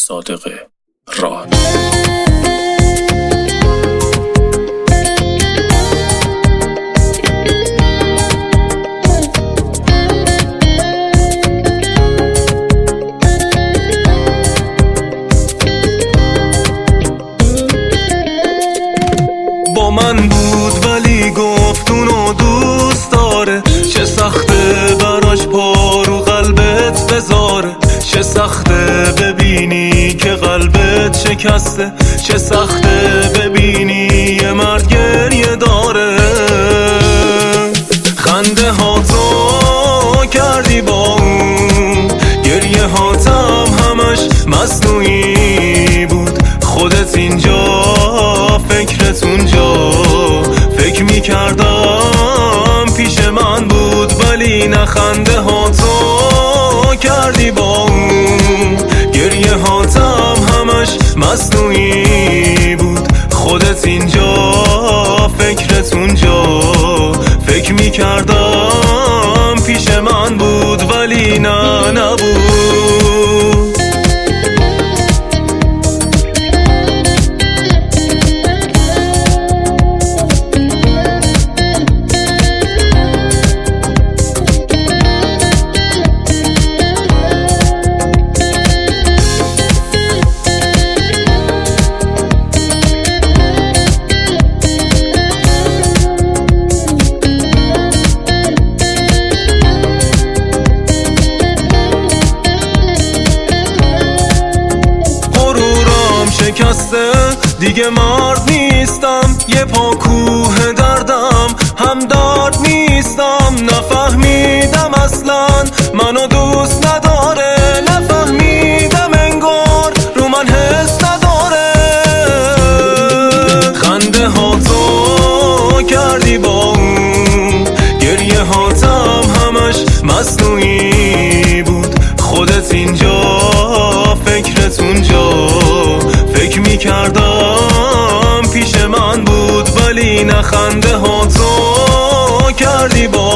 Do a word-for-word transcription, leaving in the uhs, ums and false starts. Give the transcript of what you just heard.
صادق راد. با من بود ولی گفت اونو دوست داره، چه سخته براش پا رو قلبت بذاره، چه سخته ببینی که قلبت شکسته، چه سخته ببینی یه مرد گریه داره. خنده ها تو کردی با اون، گریه هاتم همش مصنوعی بود، خودت اینجا فکرت اونجا، فکر میکردم پیش من بود ولی نخنده ها تو کردی با اون، گریه هاتم همش مصنوعی بود، خودت اینجا فکرت اونجا، فکر میکردم پیش من بود ولی نه نبود. شکسته دیگه مرد نیستم، یه پا کوه دردم هم دارد نیستم، نفهمیدم اصلا منو دوست نداره، نفهمیدم انگار رو من حس نداره. خنده ها تو کردی با اون، گریه هاتم همش مصنوعی بود، خودت اینجا فکرت اونجا، فکر میکردم پیش من بود ولی نخنده ها تو کردی با